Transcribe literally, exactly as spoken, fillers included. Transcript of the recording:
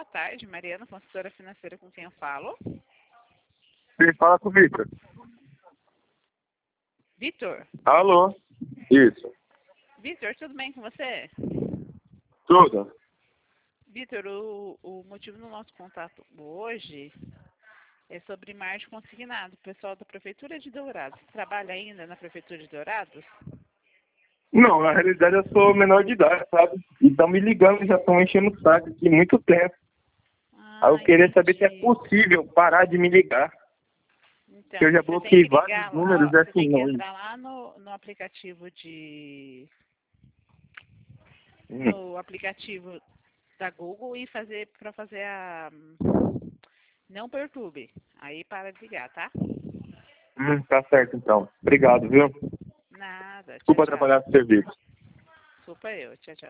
tarde, Mariana, consultora financeira, com quem eu falo. Quem fala com o Vitor? Vitor? Alô? Isso. Vitor, tudo bem com você? Tudo? Vitor, o, o motivo do nosso contato hoje é sobre margem consignado. O pessoal da Prefeitura de Dourados trabalha ainda na Prefeitura de Dourados? Não, na realidade eu sou menor de idade, sabe? E estão me ligando, já estão enchendo o saco aqui muito tempo. Ah, Aí eu queria saber se é entendi. possível parar de me ligar. Então, Que eu já você tem bloqueei que vários ligar, números ó, você assim, tem que não. entrar lá no, no aplicativo de... Hum, no aplicativo da Google e fazer para fazer a... Não perturbe. Aí para de ligar, tá? hum, tá certo então. Obrigado, viu? Nada. Tchau, Desculpa tchau. atrapalhar o serviço. Desculpa eu. Tchau, tchau.